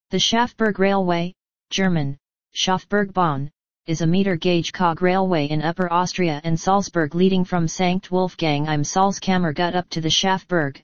The Schafberg Railway, German, Schafbergbahn, is a meter-gauge cog railway in Upper Austria and Salzburg leading from St. Wolfgang im Salzkammergut up to the Schafberg,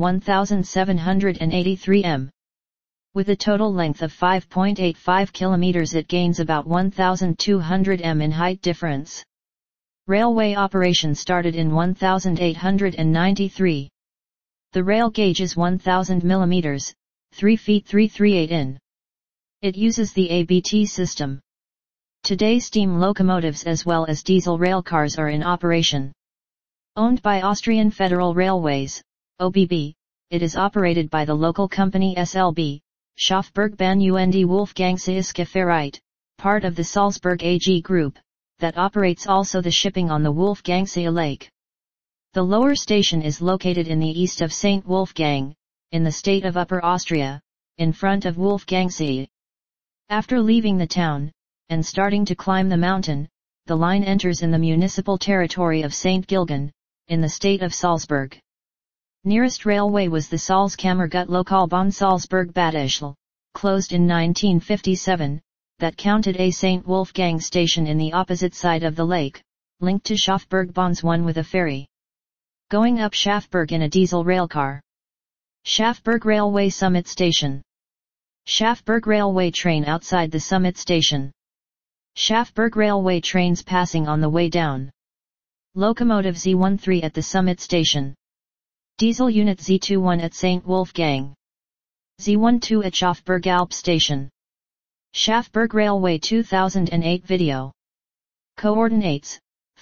1,783 m. With a total length of 5.85 kilometers, it gains about 1,200 m in height difference. Railway operation started in 1893. The rail gauge is 1,000 millimeters, 3 feet 338 in. It uses the ABT system. Today steam locomotives as well as diesel railcars are in operation. Owned by Austrian Federal Railways, OBB, it is operated by the local company SLB, Schafbergbahn und Wolfgangsee Ferrite, part of the Salzburg AG Group, that operates also the shipping on the Wolfgangsee Lake. The lower station is located in the east of St. Wolfgang, in the state of Upper Austria, in front of Wolfgangsee. After leaving the town, and starting to climb the mountain, the line enters in the municipal territory of St. Gilgen, in the state of Salzburg. Nearest railway was the Salzkammergut Lokalbahn Salzburg-Bad Ischl, closed in 1957, that counted a St. Wolfgang station in the opposite side of the lake, linked to Schafbergbahns 1 with a ferry. Going up Schafberg in a diesel railcar. Schafberg Railway Summit Station. Schafberg Railway train outside the Summit Station. Schafberg Railway trains passing on the way down. Locomotive Z13 at the Summit Station. Diesel unit Z21 at St. Wolfgang. Z12 at Schafberg Alp Station. Schafberg Railway 2008 video. Coordinates: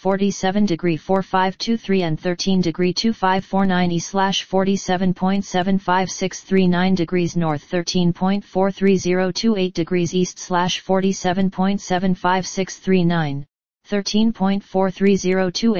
47°4523 and 13°2549 E/47.75639 north, 13.43028 east /47.75639, 13.43028